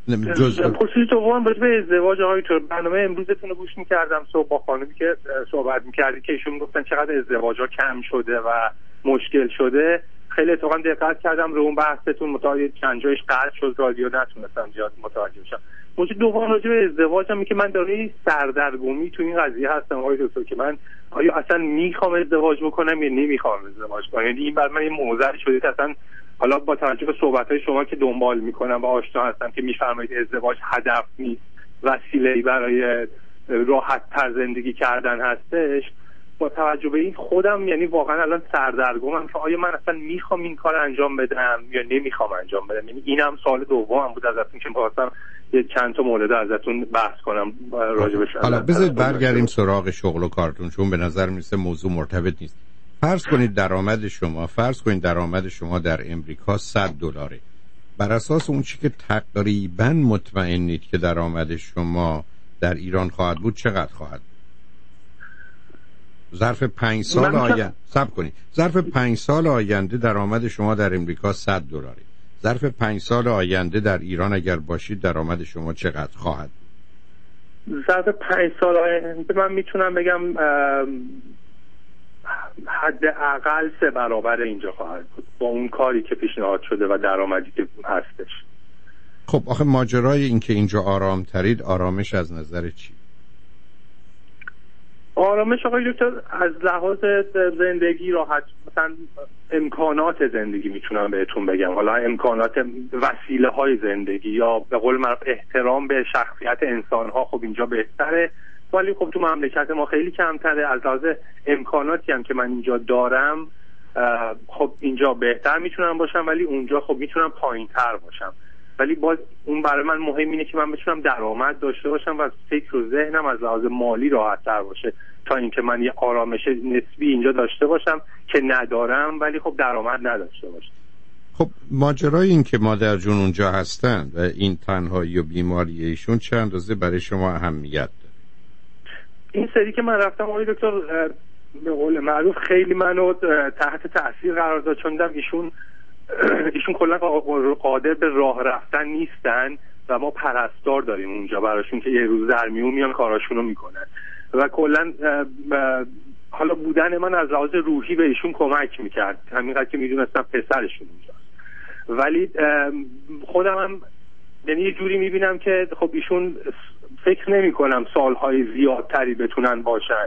پرسش دوم راجع به ازدواج آقای دکتر. برنامه امروزتون رو گوش می‌کردم صبح با خانمی که صحبت می‌کردی که ایشون گفتن چقدر ازدواج‌ها کم شده و مشکل شده. خیلی اتفاقا دقت کردم رو اون بحثتون، متوجه چند جایش قطع شد، رادیو نتونستم زیاد متوجه بشم. موضوع دوم راجع به ازدواجم اینه که من دارم سردرگمی تو این قضیه هستم آقای دکتر که من آیا اصلا میخوام ازدواج بکنم یا نمیخوام ازدواج کنم. یعنی این برای من این موضوع شده که اصلا حالا با توجه به صحبت‌های شما که دنبال میکنم و آشنا هستم که میفرمایید ازدواج هدف نیست، وسیله‌ای برای راحت‌تر زندگی کردن هستش، با توجه به این خودم یعنی واقعا الان سردرگمم که آیا من اصلا میخوام این کار انجام بدم یا نمیخوام انجام بدم. یعنی اینم سوال دومم بود ازتون که می‌خواستم یه چند تا مورد ازتون بحث کنم راجع بهش. حالا بذارید برگردیم سراغ شغل و کارتون، چون به نظر میرسه موضوع مرتبط نیست. فرض کنید درآمد شما در امریکا $100. بر اساس اون چی که تقریباً مطمئنید که درآمد شما در ایران خواهد بود چقدر خواهد بود؟ ظرف 5 سال آینده ظرف 5 سال آینده درآمد شما در امریکا $100. ظرف 5 سال آینده در ایران اگر باشید درآمد شما چقدر خواهد بود؟ ظرف 5 سال آینده من میتونم بگم حداقل 3 برابر اینجا خواهد بود با اون کاری که پیشنهاد شده و درآمدی که هستش. خب آخه ماجرای این که اینجا آرام ترید، آرامش از نظر چی؟ آرامش آقای دکتر از لحاظ زندگی راحت، مثلا امکانات زندگی میتونم بهتون بگم، حالا امکانات وسیله های زندگی یا به قول معروف احترام به شخصیت انسان ها خب اینجا بهتره، ولی خب تو مملکت ما خیلی کمتره. از لحاظ امکاناتی هم که من اینجا دارم خب اینجا بهتر میتونم باشم ولی اونجا خب میتونم پایین تر باشم، ولی باز اون برای من مهم اینه که من بتونم درآمد داشته باشم و فکر و ذهنم از لحاظ مالی راحت تر باشه تا اینکه من یه آرامش نسبی اینجا داشته باشم که ندارم ولی خب درآمد نداشته باشم. خب ماجرای این که مادر جون اونجا هستن و این تنهایی و بیماری ایشون چه اندازه برای شما اهمیت داره؟ این سری که من رفتم آقای دکتر به قول معروف خیلی منو تحت تاثیر قرار داد، چون دیدم ایشون کلا قادر به راه رفتن نیستن و ما پرستار داریم اونجا براشون که یه روز در میون میان کاراشونو میکنن و کلا حالا بودن من از لحاظ روحی به ایشون کمک میکرد، همینقدر که میدونستم پسرشون اونجاست. ولی خودم هم یعنی یه جوری میبینم که خب ایشون فکر نمی کنم سالهای زیادتری بتونن باشن.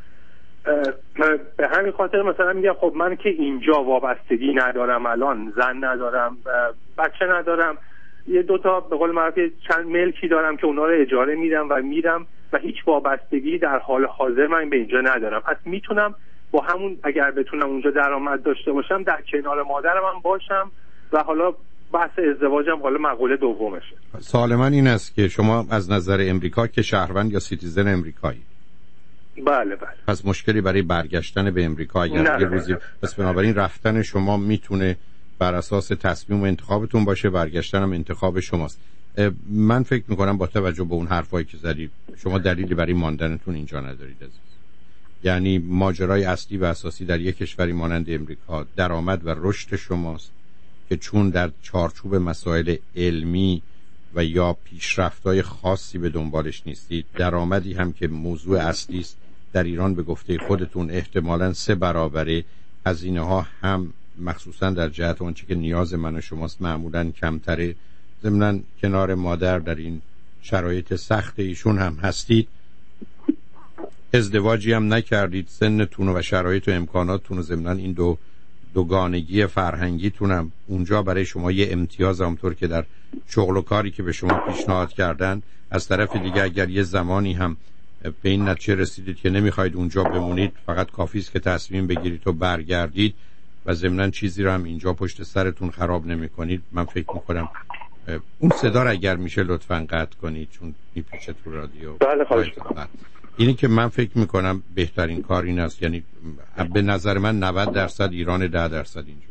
به همین خاطر مثلا میگم خب من که اینجا وابستگی ندارم، الان زن ندارم، بچه ندارم، یه دوتا به قول معروف چند ملکی دارم که اونا رو اجاره میدم و میرم و هیچ وابستگی در حال حاضر من به اینجا ندارم. پس میتونم با همون اگر بتونم اونجا درآمد داشته باشم در کنار مادرم هم باشم و حالا بحث ازدواجم حالا مقوله دومشه. سوال من این است که شما از نظر امریکا که شهروند یا سیتیزن امریکایی؟ بله. پس مشکلی برای برگشتن به امریکا اگر یه روزی پس بنابراین رفتن شما میتونه بر اساس تصمیم و انتخابتون باشه، برگشتن هم انتخاب شماست. من فکر میکنم با توجه به اون حرفایی که زدید شما دلیلی برای ماندنتون اینجا ندارید عزیز. یعنی ماجرای اصلی و اساسی در یک کشوری مانند امریکا درآمد و رشد شماست که چون در چارچوب مسائل علمی و یا پیشرفت‌های خاصی به دنبالش نیستید، درآمدی هم که موضوع اصلی است در ایران به گفته خودتون احتمالاً 3 برابره، هزینه‌ها هم مخصوصاً در جهت اون چیزی که نیاز من و شماست معمولاً کمتره، ضمناً کنار مادر در این شرایط سخت ایشون هم هستید، ازدواجی هم نکردید، سنتون و شرایط و امکاناتتون و ضمناً این دوگانگی فرهنگیتون هم اونجا برای شما یه امتیاز، همونطور که در شغل و کاری که به شما پیشنهاد کردن. از طرف دیگه اگر یه زمانی هم به این نتیجه رسیدید که نمیخواید اونجا بمونید، فقط کافی است که تصمیم بگیرید و برگردید و ضمناً چیزی رو هم اینجا پشت سرتون خراب نمی‌کنید، من فکر می‌کنم اون صدا رو اگر میشه لطفاً قطع کنید چون میپیچه تو رادیو. بله خواهش می‌کنم. اینی که من فکر میکنم بهترین کار این است، یعنی به نظر من 90% ایران، 10% اینجا.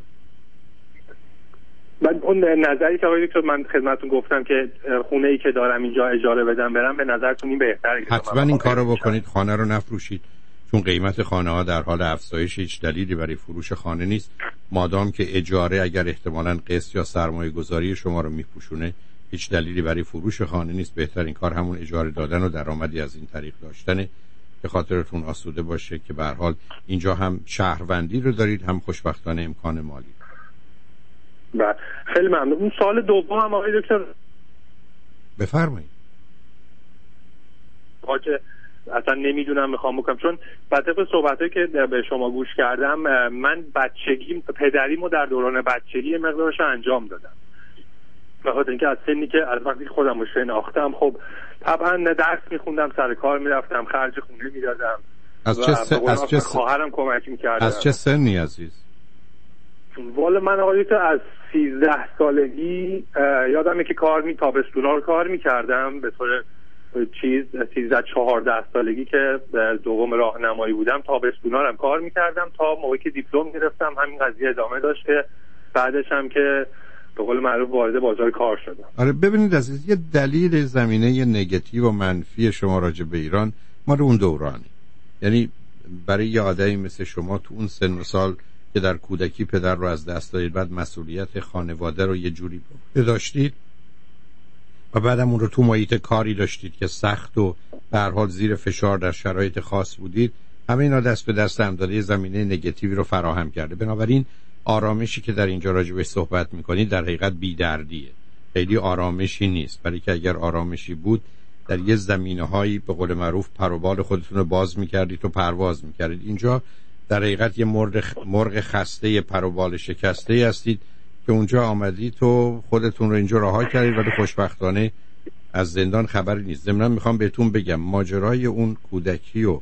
من اون نظری که آقای دکتر من خدمتتون گفتم که خونه‌ای که دارم اینجا اجاره بدم برم، به نظرتون این بهتره؟ حتما این کارو بکنید، خانه رو نفروشید چون قیمت خانه ها در حال افزایش، هیچ دلیلی برای فروش خانه نیست. مادام که اجاره اگر احتمالاً قسط یا سرمایه گذاری شما رو میپوشونه، هیچ دلیلی برای فروش خانه نیست. بهترین کار همون اجاره دادن و درآمدی از این طریق داشتنه که خاطرتون آسوده باشه که به هر حال اینجا هم شهروندی رو دارید، هم خوشبختانه امکان مالی. بله خیلی ممنون. اون سال دوم هم آقای دکتر بفرمایید. که اصلا نمیدونم میخوام بکنم، چون طبق صحبتایی که به شما گوش کردم من پدریمو در دوران بچگی مقدارش انجام دادم، بخاطر اینکه از سنی که از وقتی خودم رو شناختم خب طبعا درس میخوندم، سر کار میرفتم، خرج خونه میدادم، از چه خواهرم کمک میکردم. از چه سنی عزیز؟ والا من آقای تو از 13 سالگی یادمه که تابستونا رو کار میکردم به طور 13-14 سالگی که دوم راهنمایی بودم تابستونا رو کار میکردم تا موقعی که دیپلم گرفتم. همین قضیه ادامه داشت که بعدش هم که به قول معروف وارد بازار کار شدم. آره ببینید عزیز، یه دلیل زمینه نگاتیو و منفی شما راجع به ایران مال اون دورانی، یعنی برای یه آدمی مثل شما تو اون سن و سال که در کودکی پدر رو از دست دادید، بعد مسئولیت خانواده رو یه جوری داشتید و بعدم اون رو تو محیط کاری داشتید که سخت و به هر حال زیر فشار در شرایط خاص بودید، همه اینا دست به دست هم داده زمینه نگاتیوی رو فراهم کرده. بنابراین آرامشی که در اینجا راجبش صحبت میکنید در حقیقت بی‌دردیه، خیلی آرامشی نیست، برای که اگر آرامشی بود در یه زمینه‌هایی به قول معروف پر و بال خودتون رو باز میکردید و پرواز میکردید. اینجا در حقیقت یه مرغ خسته پر و بال شکسته هستید که اونجا آمدید و خودتون رو اینجا رها کردید، ولی خوشبختانه از زندان خبری نیست. ضمناً میخوام بهتون بگم ماجرای اون کودکی و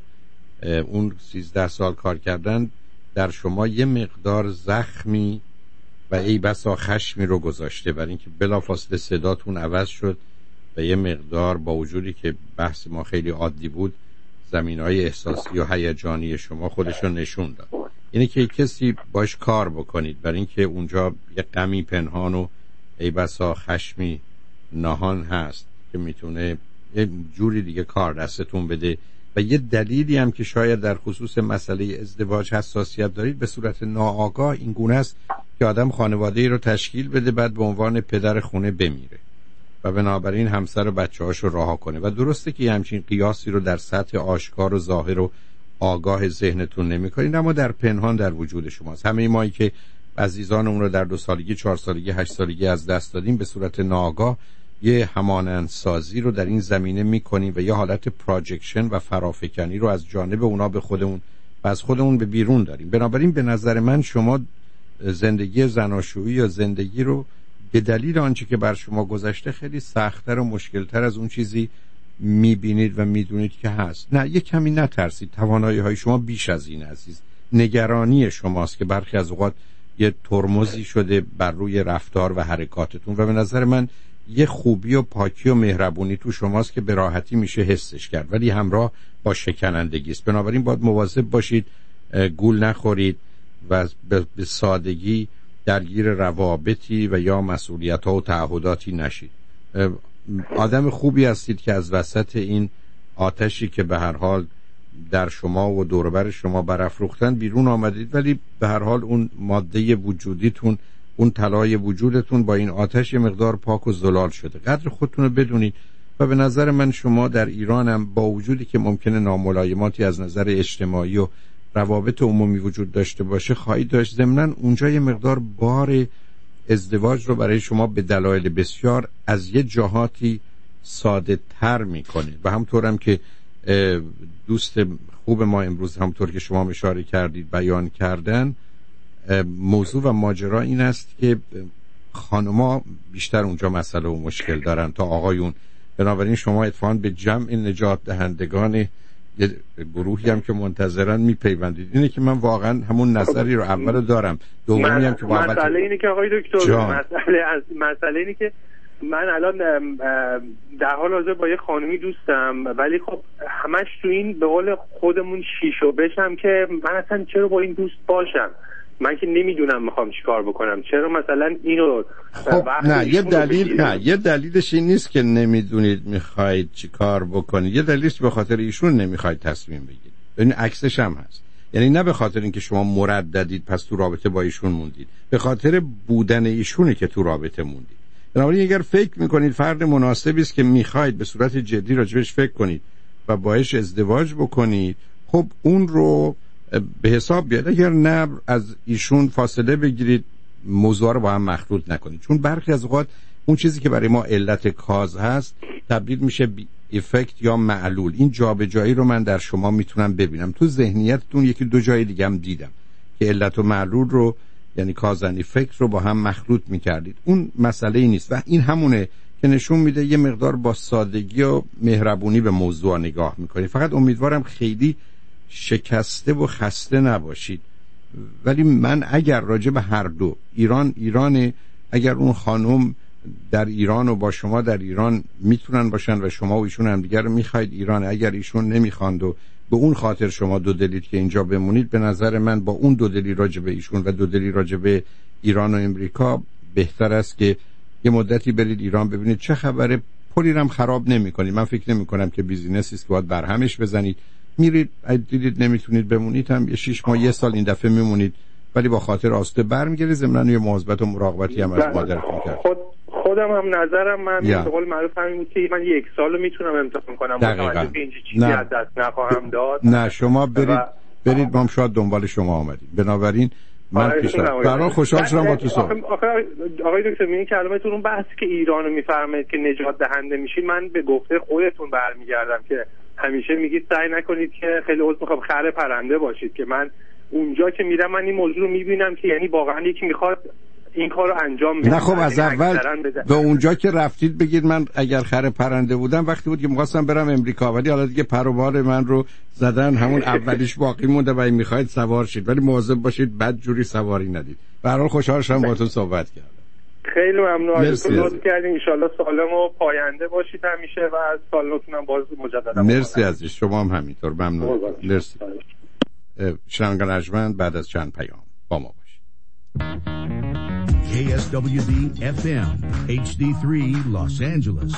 اون 13 سال کار کردن در شما یه مقدار زخمی و ای بسا خشمی رو گذاشته، برای اینکه بلافاصله صداتون عوض شد و یه مقدار با وجودی که بحث ما خیلی عادی بود زمینهای احساسی و هیجانی شما خودشون نشون داد. اینه که کسی باش کار بکنید، برای اینکه اونجا یه غمی پنهان و ای بسا خشمی نهان هست که میتونه یه جوری دیگه کار دستتون بده. و یه دلیلی هم که شاید در خصوص مسئله ازدواج حساسیت دارید به صورت ناآگاه این گونه است که آدم خانواده‌ای رو تشکیل بده بعد به عنوان پدر خونه بمیره و بنابراین همسر و بچه‌هاش رو رها کنه. و درسته که همچین قیاسی رو در سطح آشکار و ظاهر و آگاه ذهنتون نمی‌کنید، اما در پنهان در وجود شماست. همه مایی که عزیزانمون رو در 2 سالگی، 4 سالگی، 8 سالگی از دست دادیم به صورت ناآگاه یه همانندسازی رو در این زمینه می‌کنیم و یه حالت پراجکشن و فرافکنی رو از جانب اونا به خودمون و از خودمون به بیرون داریم. بنابراین به نظر من شما زندگی زناشویی یا زندگی رو به دلیل آنچه که بر شما گذشته خیلی سخت‌تر و مشکل‌تر از اون چیزی می‌بینید و می‌دونید که هست. نه، یه کمی نترسید، توانایی‌های شما بیش از این عزیز. نگرانی شماست که برخی از اوقات یه ترمزی شده بر روی رفتار و حرکاتتون و به نظر من یه خوبی و پاکی و مهربونی تو شماست که به راحتی میشه حسش کرد، ولی همراه با شکنندگی است. بنابراین باید مواظب باشید گول نخورید و به سادگی درگیر روابطی و یا مسئولیت‌ها و تعهداتی نشید. آدم خوبی هستید که از وسط این آتشی که به هر حال در شما و دور و بر شما برافروختن بیرون آمدید، ولی به هر حال اون ماده وجودیتون، اون طلای وجودتون با این آتش مقدار پاک و زلال شده. قدر خودتون رو بدونید و به نظر من شما در ایران هم با وجودی که ممکنه ناملایماتی از نظر اجتماعی و روابط عمومی وجود داشته باشه خواهید داشت. ضمناً اونجا یه مقدار بار ازدواج رو برای شما به دلایل بسیار از یه جهاتی ساده تر میکنه و همطور هم که دوست خوب ما امروز همطور که شما اشاره کردید بیان کردن، موضوع و ماجرا این است که خانم‌ها بیشتر اونجا مسئله و مشکل دارن تا آقایون. بنابراین شما اتفاقاً به جمع نجات دهندگان یه گروهی هم که منتظرن میپیوندید. اینه که من واقعا همون نظری رو اول دارم. دومی هم که مسئله اینه که آقای دکتر مسئله اینه که من الان در حال حاضر با یه خانمی دوستم، ولی خب همش تو این به قول خودمون شیشو بشم که من اصلا چرا با این دوست باشم، من که نمیدونم میخوام چیکار بکنم، چرا مثلا اینو خب یه دلیلش این نیست که نمیدونید میخواید چیکار بکنید، یه دلیلش به خاطر ایشون نمیخواید تصمیم بگیرید. این عکسش هم هست، یعنی نه به خاطر اینکه شما مرددید پس تو رابطه با ایشون موندید، به خاطر بودن ایشونه که تو رابطه موندید. بنابراین اگر فکر میکنید فرد مناسبی است که میخواید به صورت جدی راجبش فکر کنید و باهاش ازدواج بکنید، خب اون رو به حساب بیاد. اگر نه از ایشون فاصله بگیرید، موضوع رو با هم مخلوط نکنید، چون برخی از اوقات اون چیزی که برای ما علت کاز هست تبدیل میشه بی افکت یا معلول. این جابجایی رو من در شما میتونم ببینم. تو ذهنیتتون یکی دو جای دیگه هم دیدم که علت و معلول رو، یعنی کاز اند افکت رو با هم مخلوط میکردید. اون مسئله ای نیست و این همونه که نشون میده یه مقدار با سادگی و مهربونی به موضوع نگاه میکنید. فقط امیدوارم خیلی شکسته و خسته نباشید. ولی من اگر راجع به هر دو، ایرانه، اگر اون خانم در ایران و با شما در ایران میتونن باشن و شما و ایشون هم دیگر رو میخواید ایران، اگر ایشون نمیخواند و به اون خاطر شما دو دلید که اینجا بمونید، به نظر من با اون دو دلی راجع به ایشون و دو دلی راجع به ایران و امریکا بهتر است که یه مدتی برید ایران ببینید چه خبره. پولی هم خراب نمی‌کنید. من فکر نمی‌کنم که بیزینسی است که باید برهمش بزنید. میرید دیدید نمیتونید بمونید هم یه 6 ماه 1 سال این دفعه میمونید، ولی با خاطر آسوده برمیگردید. ضمن یه مواظبت و مراقبتی هم از مادرتون کرد. خودم هم نظرم من به قول معروف همین بود که من 1 سالو میتونم امتحان کنم، متوجه به این چیزی از دست نخواهم داد. نه شما برید ما هم شاید دنبال شما آمدیم. بنابراین من برای خوشحال شدم با تو صحبت. آقای دکتر این کلمتون اون بحثی که ایرانو میفرمایید که نجات دهنده میشین، من به گفته خودتون برمیگردم که همیشه میگید سعی نکنید که خیلی عذر میخوام خر پرنده باشید، که من اونجا که میرم من این موضوع رو میبینم که یعنی واقعا یکی میخواد این کار رو انجام بده. نه خب از اول به اونجا که رفتید بگید من اگر خر پرنده بودم وقتی بود که می‌خواستم برم امریکا، ولی حالا دیگه پر و بال من رو زدن، همون اولیش باقی مونده و میخواید سوار شید، ولی مواظب باشید بد جوری سواری ندید. به هر حال خوشحال شدم باهاتون صحبت کردم. خیلی ممنون. لطف کردین. ان شاءالله سالم و پاینده باشید همیشه و از سال نوتونم باز مجددا. مرسی عزیز، شما هم همینطور. ممنون. مرسی. شنوندگان ارجمند، بعد از چند پیام با ما باشید. KSWB FM HD3 Los Angeles.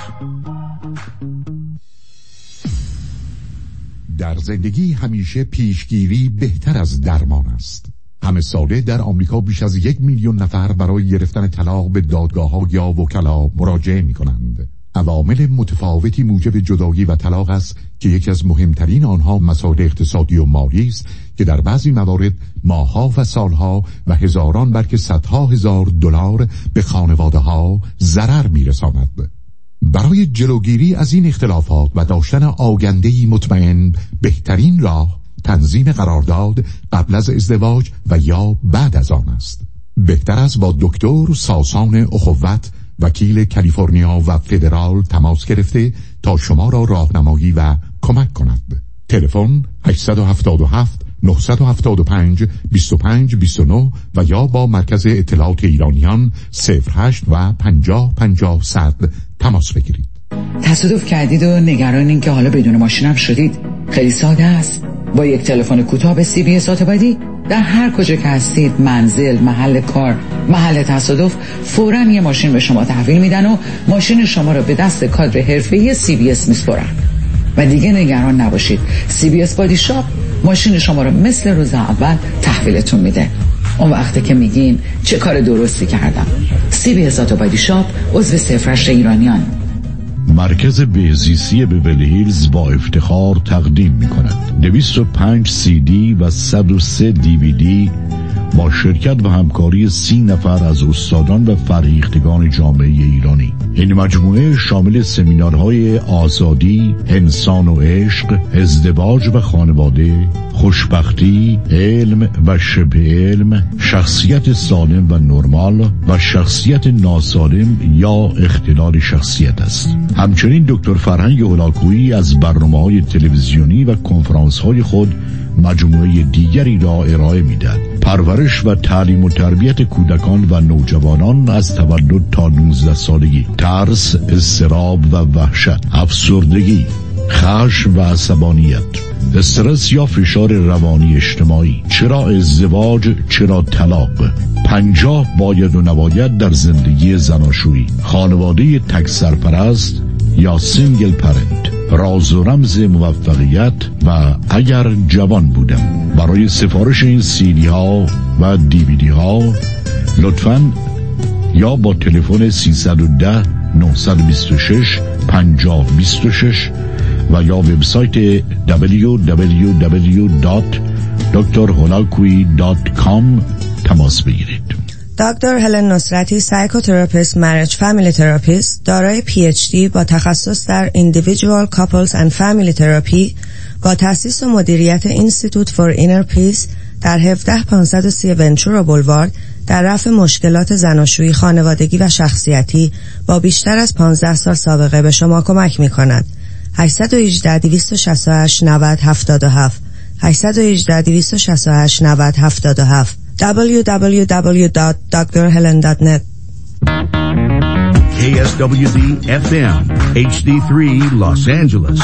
در زندگی همیشه پیشگیری بهتر از درمان است. همه ساله در آمریکا بیش از 1 میلیون نفر برای گرفتن طلاق به دادگاه‌ها یا وکلا مراجعه می‌کنند. عوامل متفاوتی موجب جدایی و طلاق است که یکی از مهمترین آنها مسائل اقتصادی و مالی است که در بعضی موارد ماه‌ها و سال‌ها و هزاران بلکه صدها هزار دلار به خانواده‌ها ضرر می‌رساند. برای جلوگیری از این اختلافات و داشتن آینده‌ای مطمئن، بهترین راه تنظیم قرارداد قبل از ازدواج و یا بعد از آن است. بهتر است با دکتر ساسان اخوت، وکیل کالیفرنیا و فدرال تماس گرفته تا شما را راهنمایی و کمک کند. تلفن 877 975 2529 و یا با مرکز اطلاعات ایرانیان 08 و 50 50 100 تماس بگیرید. تصادف کردید و نگرانین که حالا بدون ماشینم شدید؟ خیلی ساده است. با یک تلفن کوتاه به CBS اتوبادی در هر کجا که هستید، منزل، محل کار، محل تصادف، فوراً یه ماشین به شما تحویل میدن و ماشین شما رو به دست کادر حرفه‌ای CBS میسپرن. و دیگه نگران نباشید، CBS بادی شاپ ماشین شما رو مثل روز اول تحویلتون میده. اون وقته که میگین چه کار درستی کردم. CBS اتوبادی شاپ عضو 08 ایرانیان. مرکز بهزیستی بیولی هیلز با افتخار تقدیم می‌کند 205 CD و 103 DVD با شرکت و همکاری 30 نفر از استادان و فرهیختگان جامعه ایرانی. این مجموعه شامل سمینارهای آزادی، انسان و عشق، ازدواج و خانواده، خوشبختی، علم و شبه علم، شخصیت سالم و نرمال و شخصیت ناسالم یا اختلال شخصیت است. همچنین دکتر فرهنگ هولاکویی از برنامه‌های تلویزیونی و کنفرانس‌های خود مجموعه دیگری را ارائه می‌دهد. پرورش و تعلیم و تربیت کودکان و نوجوانان از تولد تا 19 سالگی، ترس، اضطراب و وحشت، افسردگی، خشم و عصبانیت، استرس یا فشار روانی اجتماعی، چرا ازدواج، چرا طلاق، 50 باید و نباید در زندگی زناشویی، خانواده تک سرپرست یا سینگل پرنت، راز و رمز موفقیت و اگر جوان بودم. برای سفارش این CD ها و DVD ها لطفاً یا با تلفن 310 926 5026 و یا وبسایت www.drholakui.com تماس بگیرید. دکتر هلن نصرتی، سایکوتراپیست، مریج فامیلی تراپیست، دارای PhD با تخصص در Individual Couples and Family Therapy با تأسیس و مدیریت Institute for Inner Peace در 17530 ونچورا بولوارد در رفع مشکلات زناشویی، خانوادگی و شخصیتی با بیشتر از 15 سال سابقه به شما کمک می‌کند. 818 268 90 77 818 268 90 77 www.drhelen.net. KSWB FM HD3 Los Angeles.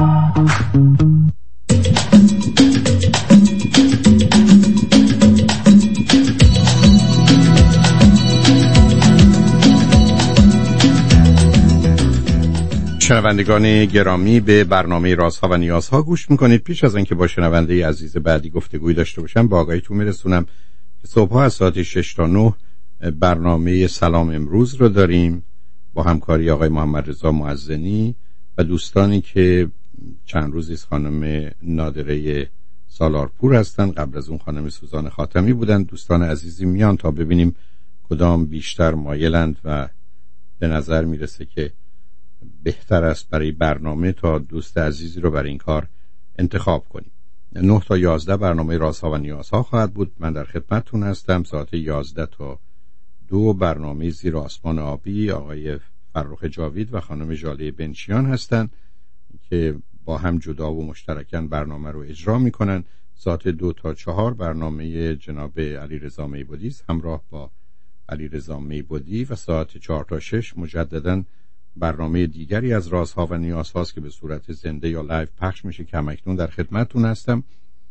شنوندگان گرامی، به برنامه رازها و نیازها گوش میکنید. پیش از اینکه با شنونده عزیز بعدی گفتگوی داشته باشم، با آگاهیتون میرسونم که صبح‌ها از ساعت 6 تا 9 برنامه سلام امروز رو داریم با همکاری آقای محمد رضا معزنی و دوستانی که چند روزی خانم نادره سالارپور هستن، قبل از اون خانم سوزان خاتمی بودن. دوستان عزیزی میان تا ببینیم کدام بیشتر مایلند و به نظر میرسه که بهتر است برای برنامه تا دوست عزیزی رو برای این کار انتخاب کنیم. 9 تا 11 برنامه رازها و نیازها خواهد بود. من در خدمتتون هستم. ساعت 11 تا 2 برنامه زیر آسمان آبی آقای فرخ جاوید و خانم ژاله بنچیان هستند که با هم جدا و مشترکاً برنامه رو اجرا میکنن. ساعت 2 تا 4 برنامه جناب علیرضا میبودی همراه با علیرضا میبودی و ساعت 4 تا 6 مجدداً برنامه دیگری از رازها و نیازهاست که به صورت زنده یا لایو پخش میشه که همکنون در خدمتتون هستم.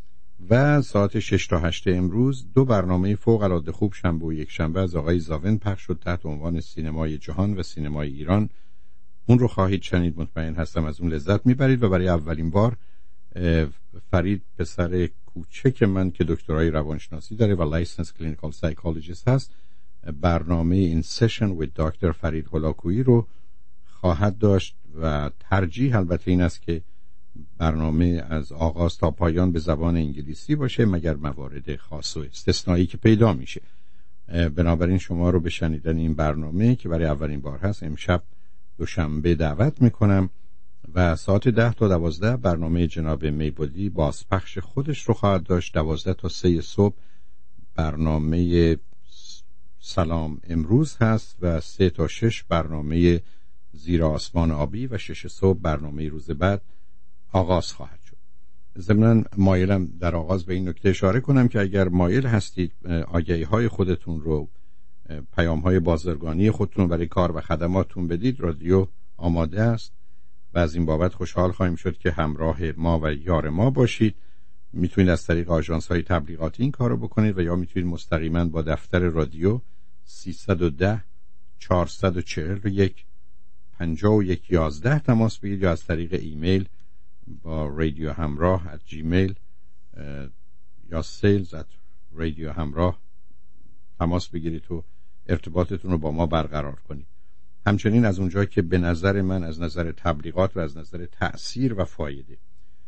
و ساعت 6 تا 8 امروز 2 برنامه فوق العاده خوب شنبه و یک شنبه از آقای زاون پخش شد تحت عنوان سینمای جهان و سینمای ایران. اون رو خواهید شنید، مطمئن هستم از اون لذت میبرید. و برای اولین بار فرید، پسر کوچک من که دکترای روانشناسی داره و لایسنس کلینیکال سایکولوژیست هست، برنامه این سشن with دکتر فرید هولاکویی رو خواهد داشت و ترجیح البته این است که برنامه از آغاز تا پایان به زبان انگلیسی باشه مگر موارد خاص و استثنایی که پیدا میشه. بنابراین شما رو به شنیدن این برنامه که برای اولین بار هست امشب دوشنبه دعوت میکنم و ساعت 10 تا 12 برنامه جناب میبودی بازپخش خودش رو خواهد داشت. 12 تا 3 صبح برنامه سلام امروز هست و 3 تا 6 برنامه زیر آسمان آبی و 6 صبح برنامه روز بعد آغاز خواهد شد. ضمناً مایلم در آغاز به این نکته اشاره کنم که اگر مایل هستید آگهی‌های خودتون رو، پیام‌های بازرگانی خودتون رو برای کار و خدماتتون بدید، رادیو آماده است و از این بابت خوشحال خواهیم شد که همراه ما و یار ما باشید. میتونید از طریق آژانس‌های تبلیغاتی این کارو بکنید و یا میتونید مستقیما با دفتر رادیو 310 441 5111 تماس بگیرید یا از طریق ایمیل با رادیو همراه @gmail یا sales@radiohamrah تماس بگیرید و ارتباطتون رو با ما برقرار کنید. همچنین از اونجا که به نظر من از نظر تبلیغات و از نظر تأثیر و فایده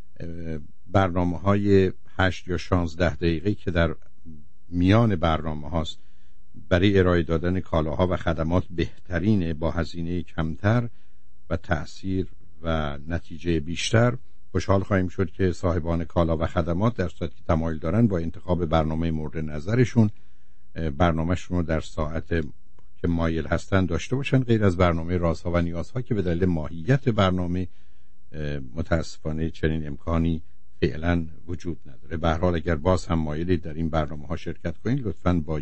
برنامه‌های 8 یا 16 دقیقه‌ای که در میان برنامه هاست برای ارائه دادن کالاها و خدمات بهترینه، با هزینه کمتر و تأثیر و نتیجه بیشتر. خوشحال خواهیم شد که صاحبان کالا و خدمات در صورتی که تمایل دارن با انتخاب برنامه مورد نظرشون برنامه‌شون رو در ساعت که مایل هستن داشته باشن، غیر از برنامه رازها و نیازها که به دلیل ماهیت برنامه متاسفانه چنین امکانی فعلا وجود نداره. به هر حال اگر باز هم مایلید در این برنامه‌ها شرکت کنید، لطفاً با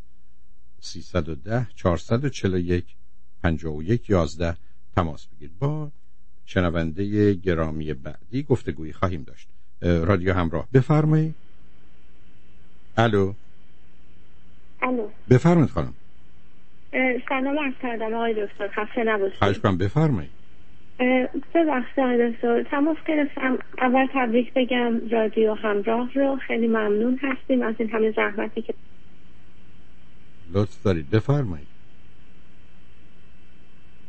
310 441 5111 تماس بگیرید. با شنونده گرامی بعدی گفتگویی خواهیم داشت. رادیو همراه، بفرمایید. الو. بفرمایید خانم. سلام عرض کردم آقای دکتر، خسته نباشید. خواهش کنم، بفرمایید. ببخشید آقای دکتر، تماس گرفتم. اول تبریک بگم رادیو همراه رو، خیلی ممنون هستیم از این همه زحمتی که لطف دارید. بفرمایید.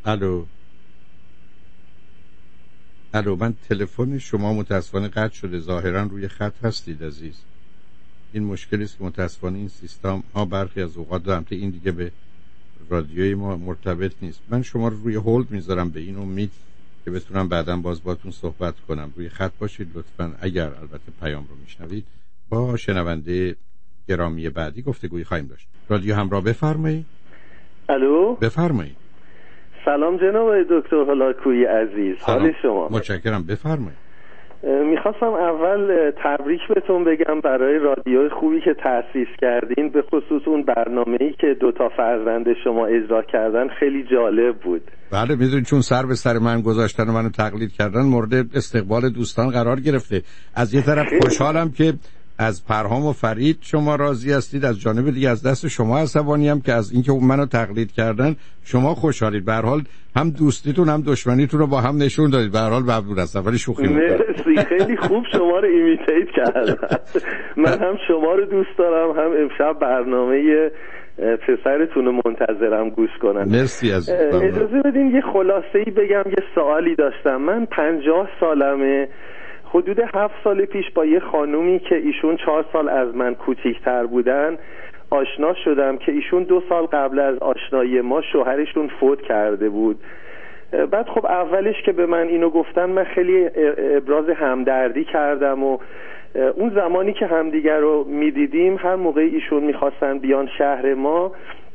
الو، من تلفن شما متاسفانه قطع شده، ظاهرا روی خط هستید عزیز. این مشکلی است که متاسفانه این سیستم برخی از اوقات دارم این دیگه به رادیوی ما مرتبط نیست. من شما رو روی هولد میذارم به این امید که بتونم بعداً باز باتون صحبت کنم. روی خط باشید لطفاً، اگر البته پیام رو میشنوید. با شنونده گرامی بعدی گفتگویی خواهیم داشت. رادیو همراه، بفرمایید. الو، بفرمایید. سلام جناب دکتر هلاکویی عزیز، حال شما؟ متشکرم، بفرمایید. میخواستم اول تبریک بهتون بگم برای رادیوی خوبی که تأسیس کردین، به خصوص اون برنامه‌ای که 2 فرزند شما اجرا کردن خیلی جالب بود. بله، میدونید چون سر به سر من گذاشتن و منو تقلید کردن مورد استقبال دوستان قرار گرفته. از یه طرف خوشحالم که از پرهام و فرید شما راضی هستید، از جانب دیگه از دست شما عصبانیم که از اینکه منو تقلید کردن شما خوشحالید. به هر حال هم دوستیتون هم دشمنیتون رو با هم نشون دادید. به هر حال ممنون هستم، ولی شوخی می‌کنم. مرسی، خیلی خوب شما رو ایمیتیت کردم. من هم شما رو دوست دارم، هم امشب برنامه پسرتون رو منتظرم گوش کنم. مرسی از اجازه بدین یه خلاصه‌ای بگم. یه سوالی داشتم. من 50 سالمه. حدود 7 سال پیش با یه خانومی که ایشون 4 سال از من کوچیک‌تر بودن آشنا شدم که ایشون 2 سال قبل از آشنایی ما شوهرشون فوت کرده بود. بعد خب اولش که به من اینو گفتن من خیلی ابراز همدردی کردم و اون زمانی که همدیگر رو میدیدیم هر موقع ایشون میخواستن بیان شهر ما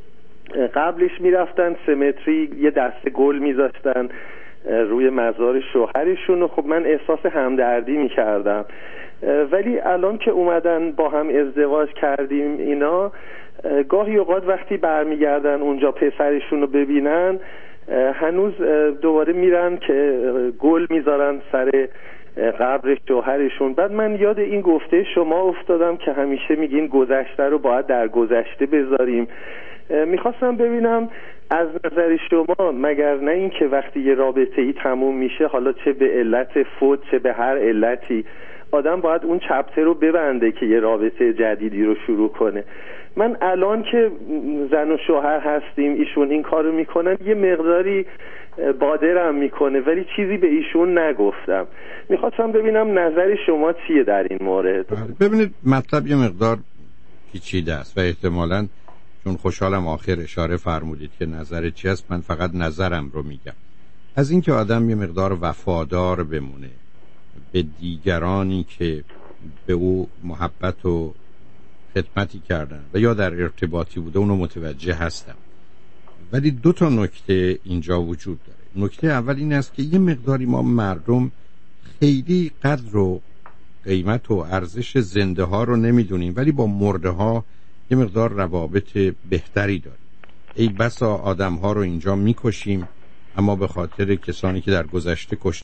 قبلش میرفتن سمتری یه دسته گل میذاشتن روی مزار شوهرشون و خب من احساس همدردی میکردم. ولی الان که اومدن با هم ازدواج کردیم اینا، گاهی اوقات وقتی برمیگردن اونجا پسرشون رو ببینن هنوز دوباره میرن که گل میذارن سر قبر شوهرشون. بعد من یاد این گفته شما افتادم که همیشه میگین گذشته رو باید در گذشته بذاریم. میخواستم ببینم از نظر شما مگر نه این که وقتی یه رابطه ای تموم میشه، حالا چه به علت فوت چه به هر علتی، آدم باید اون چپتر رو ببنده که یه رابطه جدیدی رو شروع کنه. من الان که زن و شوهر هستیم ایشون این کارو میکنن، یه مقداری بادرم میکنه ولی چیزی به ایشون نگفتم. میخواستم ببینم نظر شما چیه در این مورد. ببینید مطلب یه مقدار پیچیده است و احتمالاً چون خوشحالم آخر اشاره فرمودید که نظر چی است، من فقط نظرم رو میگم. از اینکه آدم یه مقدار وفادار بمونه به دیگرانی که به او محبت و خدمتی کردن و یا در ارتباطی بوده، اونو متوجه هستم. ولی 2 نکته اینجا وجود داره. نکته اول این است که یه مقداری ما مردم خیلی قدر و قیمت و ارزش زنده ها رو نمیدونیم، ولی با مرده ها یه مقدار روابط بهتری داریم. ای بسا آدم ها رو اینجا میکشیم اما به خاطر کسانی که در گذشته کشته